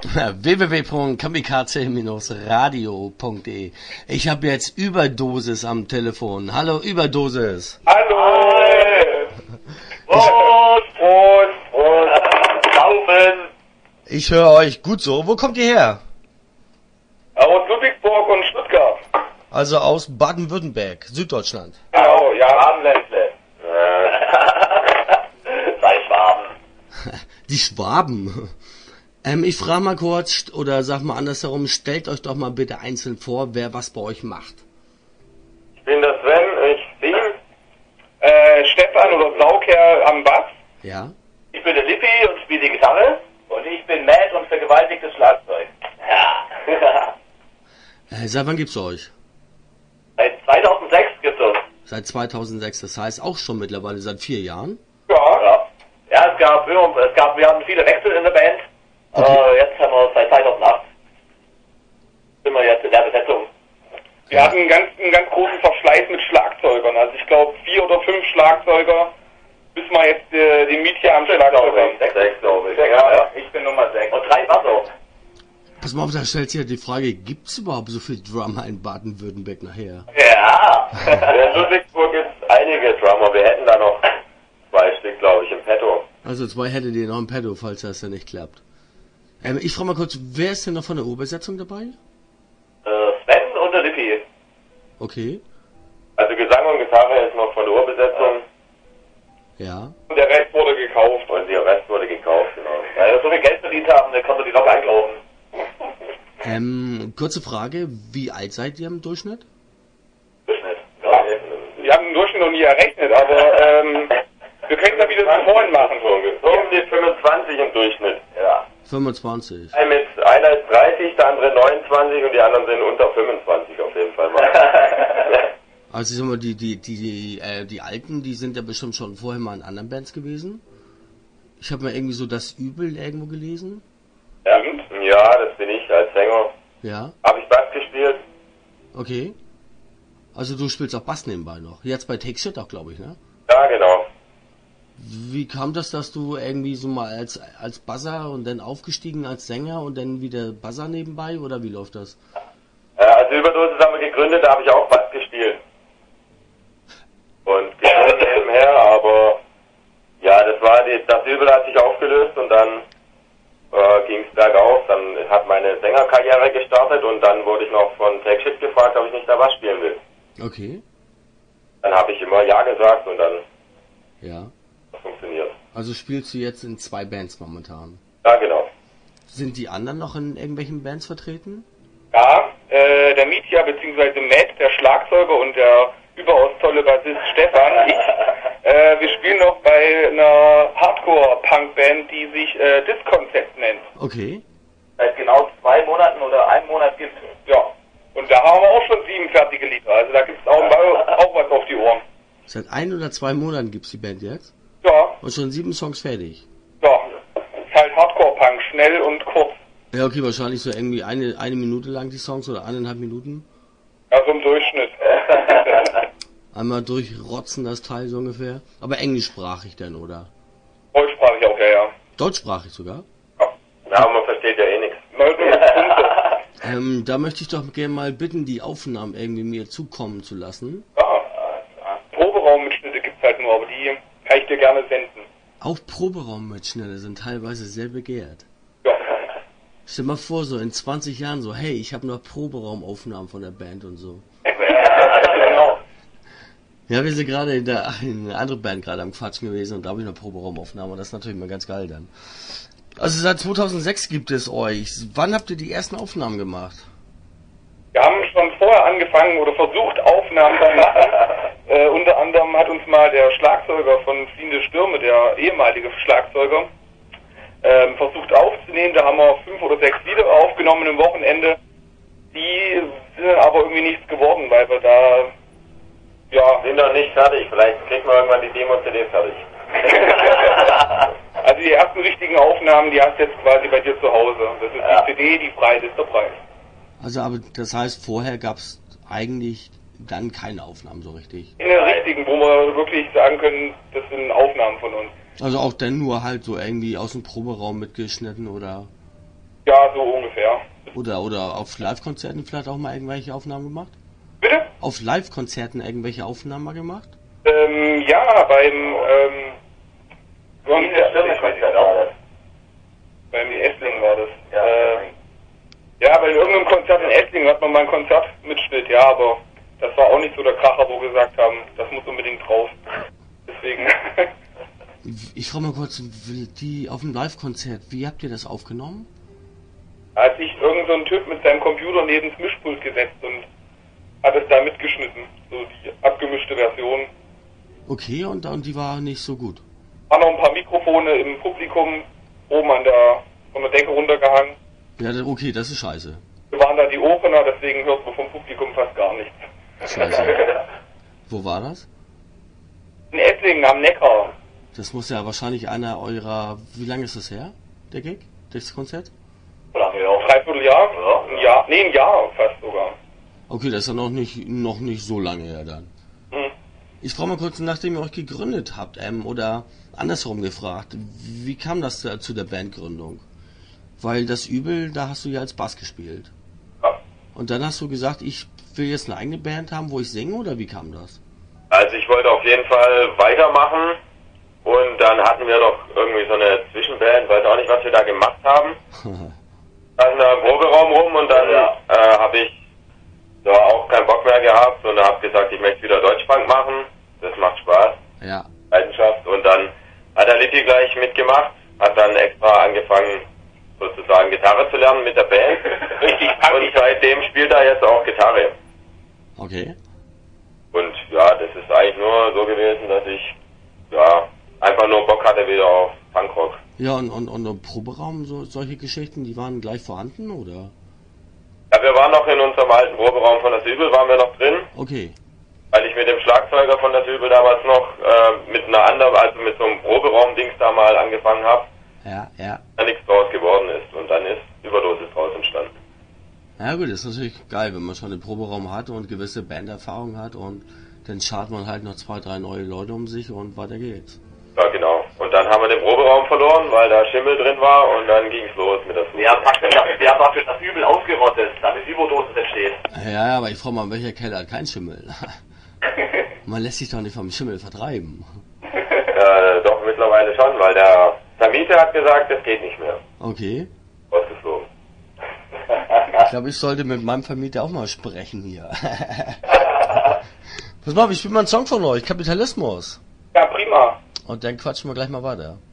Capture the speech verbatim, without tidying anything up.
w w w punkt kamikaze radio punkt de. Ich habe jetzt Überdosis am Telefon. Hallo Überdosis. Hallo. Prost, Prost, Prost. Saufen. Ich höre euch gut so. Wo kommt ihr her? Aus Ludwigsburg und Stuttgart. Also aus Baden-Württemberg, Süddeutschland. Genau, ja. Schwabenländle. Sei Schwaben. Die Schwaben. Ähm, ich frage mal kurz, oder sag mal andersherum, stellt euch doch mal bitte einzeln vor, wer was bei euch macht. Ich bin der Sven, ich sing. Äh, Stefan oder Saukerl am Bass. Ja. Ich bin der Lippi und spiele die Gitarre. Und ich bin Matt und vergewaltigt das Schlagzeug. Ja. Äh, seit wann gibt's euch? Seit zweitausendsechs gibt's uns. Seit zweitausendsechs, das heißt auch schon mittlerweile seit vier Jahren? Ja. Ja, ja es gab, es gab, wir hatten viele Wechsel in der Band. Okay. Uh, jetzt haben wir seit zweitausendacht sind wir jetzt in der Besetzung. Wir ja. hatten einen ganz, einen ganz großen Verschleiß mit Schlagzeugern. Also ich glaube vier oder fünf Schlagzeuger, bis wir jetzt äh, den Mietja am Schlagzeug haben. Sechs, sechs glaube ich. Sechs, ja, ja. Ich bin Nummer sechs. Und drei Basser. Pass mal auf, da stellt sich ja die Frage, gibt's überhaupt so viele Drummer in Baden-Württemberg nachher? Ja, in Ludwigsburg gibt es einige Drummer. Wir hätten da noch zwei Stück, glaube ich, im Petto. Also zwei hättet ihr noch im Petto, falls das ja nicht klappt. Ähm, ich frage mal kurz, wer ist denn noch von der Urbesetzung dabei? Äh, Sven und der Lippi. Okay. Also Gesang und Gitarre ist noch von der Urbesetzung. Ja. Und der Rest wurde gekauft. Und der Rest wurde gekauft, genau. Weil wir so viel Geld verdient haben, dann konnte die locker einkaufen. Ähm, kurze Frage, wie alt seid ihr im Durchschnitt? Durchschnitt? Ja, wir haben den Durchschnitt noch nie errechnet, aber ähm, wir können es ja wieder so vorhin machen. So um die fünfundzwanzig im Durchschnitt. Ja. fünfundzwanzig. Ein mit, einer ist dreißig, der andere neunundzwanzig und die anderen sind unter fünfundzwanzig auf jeden Fall mal. Also ich sag mal, die, die, die, die, äh, die Alten, die sind ja bestimmt schon vorher mal in anderen Bands gewesen. Ich habe mal irgendwie so das Übel irgendwo gelesen. Ja, ja, das bin ich als Sänger. Ja. Habe ich Bass gespielt. Okay. Also du spielst auch Bass nebenbei noch. Jetzt bei Take Shit auch, glaube ich, ne? Ja, genau. Wie kam das, dass du irgendwie so mal als als Buzzer und dann aufgestiegen als Sänger und dann wieder Buzzer nebenbei, oder wie läuft das? Äh, als Überdosis haben wir gegründet, da habe ich auch Bass gespielt. Und gespielt nebenher, aber ja, das war die, das Übel hat sich aufgelöst und dann äh, ging es bergauf. Dann hat meine Sängerkarriere gestartet und dann wurde ich noch von Take Shit gefragt, ob ich nicht da Bass spielen will. Okay. Dann habe ich immer Ja gesagt und dann ja. funktioniert. Also spielst du jetzt in zwei Bands momentan? Ja, genau. Sind die anderen noch in irgendwelchen Bands vertreten? Ja, äh, der Mietja bzw. Matt, der Schlagzeuger und der überaus tolle Bassist Stefan, ich, äh, wir spielen noch bei einer Hardcore-Punk-Band, die sich äh, Disconcept nennt. Okay. Seit genau zwei Monaten oder einem Monat gibt es. Ja. Und da haben wir auch schon sieben fertige Lieder. Also da gibt es auch, auch was auf die Ohren. Seit ein oder zwei Monaten gibt's die Band jetzt? Ja. Und schon sieben Songs fertig? Ja. Ist halt Hardcore-Punk, schnell und kurz. Ja, okay, wahrscheinlich so irgendwie eine, eine Minute lang die Songs oder eineinhalb Minuten? Ja, so im Durchschnitt. Einmal durchrotzen das Teil so ungefähr. Aber englischsprachig dann, oder? Deutschsprachig auch, ja, ja. Deutschsprachig sogar? Ja, ja, man versteht ja eh nichts. ähm, da möchte ich doch gerne mal bitten, die Aufnahmen irgendwie mir zukommen zu lassen. Ja, Proberaummitschnitte gibt's halt nur, aber die kann ich dir gerne senden. Auch Proberaummitschnitte sind teilweise sehr begehrt. Ja. Stell dir mal vor, so in zwanzig Jahren so, hey, ich habe noch Proberaumaufnahmen von der Band und so. Genau. Ja, wir sind gerade in, der, in einer anderen Band gerade am Quatschen gewesen und da habe ich noch Proberaumaufnahmen und das ist natürlich mal ganz geil dann. Also seit zweitausendsechs gibt es euch. Wann habt ihr die ersten Aufnahmen gemacht? Wir haben schon vorher angefangen oder versucht, Aufnahmen zu machen. äh, unter anderem hat uns mal der Schlagzeuger von Fliehende Stürme, der ehemalige Schlagzeuger, ähm, versucht aufzunehmen. Da haben wir fünf oder sechs Lieder aufgenommen am Wochenende. Die sind aber irgendwie nichts geworden, weil wir da, ja... Sind doch nicht fertig. Vielleicht kriegt man irgendwann die Demo-C D fertig. Also die ersten richtigen Aufnahmen, die hast du jetzt quasi bei dir zu Hause. Das ist ja. Die C D, die Preis ist der Preis. Also aber das heißt, vorher gab es eigentlich dann keine Aufnahmen so richtig? In der richtigen, wo wir wirklich sagen können, das sind Aufnahmen von uns. Also auch dann nur halt so irgendwie aus dem Proberaum mitgeschnitten oder? Ja, so ungefähr. Oder, oder auf Live-Konzerten vielleicht auch mal irgendwelche Aufnahmen gemacht? Bitte? Auf Live-Konzerten irgendwelche Aufnahmen mal gemacht? Ähm, ja, beim, ähm, Konzert war das. Beim Esslingen war das. Ja. Äh, ja, bei irgendeinem Konzert in Esslingen hat man mal einen Konzertmitschnitt, ja, aber das war auch nicht so der Kracher, wo wir gesagt haben, das muss unbedingt drauf. Deswegen. Ich frage mal kurz, die auf dem Live-Konzert, wie habt ihr das aufgenommen? Hat sich irgend so ein Typ mit seinem Computer neben das Mischpult gesetzt und hat es da mitgeschnitten, so die abgemischte Version. Okay, und, und die war nicht so gut? War noch ein paar Mikrofone im Publikum oben an der, von der Decke runtergehangen. Ja, okay, das ist scheiße. Wir waren da die Opener, deswegen hört man vom Publikum fast gar nichts. Scheiße. Wo war das? In Esslingen am Neckar. Das muss ja wahrscheinlich einer eurer... Wie lange ist das her, der Gig, das Konzert? Lange, ja. Dreiviertel Jahr? Ja. Ein Jahr? Nee, ein Jahr fast sogar. Okay, das ist ja noch nicht, noch nicht so lange her dann. Hm. Ich frage mal kurz, nachdem ihr euch gegründet habt, ähm, oder andersrum gefragt, wie kam das da zu der Bandgründung? Weil das Übel, da hast du ja als Bass gespielt. Ja. Und dann hast du gesagt, ich will jetzt eine eigene Band haben, wo ich singe, oder wie kam das? Also ich wollte auf jeden Fall weitermachen und dann hatten wir noch irgendwie so eine Zwischenband, weiß auch nicht, was wir da gemacht haben. Dann da im Proberaum rum und dann ja. äh, habe ich ja auch keinen Bock mehr gehabt und habe gesagt, ich möchte wieder Deutschpunk machen. Das macht Spaß. Ja. Leidenschaft. Und dann hat der Litti gleich mitgemacht, hat dann extra angefangen, sozusagen Gitarre zu lernen mit der Band. Richtig. Und seitdem spielt er jetzt auch Gitarre. Okay. Und ja, das ist eigentlich nur so gewesen, dass ich ja einfach nur Bock hatte wieder auf Punkrock. Ja, und, und, und im Proberaum, so, solche Geschichten, die waren gleich vorhanden, oder? Ja, wir waren noch in unserem alten Proberaum von der Sübel, waren wir noch drin. Okay. Weil ich mit dem Schlagzeuger von der Sübel damals noch äh, mit einer anderen, also mit so einem Proberaum-Dings da mal angefangen habe. Ja, ja. Da nichts draus geworden ist und dann ist Überdosis draus entstanden. Ja gut, das ist natürlich geil, wenn man schon einen Proberaum hat und gewisse Banderfahrung hat und dann schart man halt noch zwei, drei neue Leute um sich und weiter geht's. Ja, genau. Und dann haben wir den Proberaum verloren, weil da Schimmel drin war und dann ging's los mit der Suche. Wir haben praktisch, wir haben praktisch das Übel ausgerottet, damit Überdosis entsteht. Ja, aber ich frage mal, welcher Keller hat keinen Schimmel? Man lässt sich doch nicht vom Schimmel vertreiben. Äh, doch, mittlerweile schon, weil der Vermieter hat gesagt, das geht nicht mehr. Okay. Ausgeflogen. Ich glaube, ich sollte mit meinem Vermieter auch mal sprechen hier. Pass mal auf, ich spiele mal einen Song von euch, Kapitalismus. Ja, prima. Und dann quatschen wir gleich mal weiter.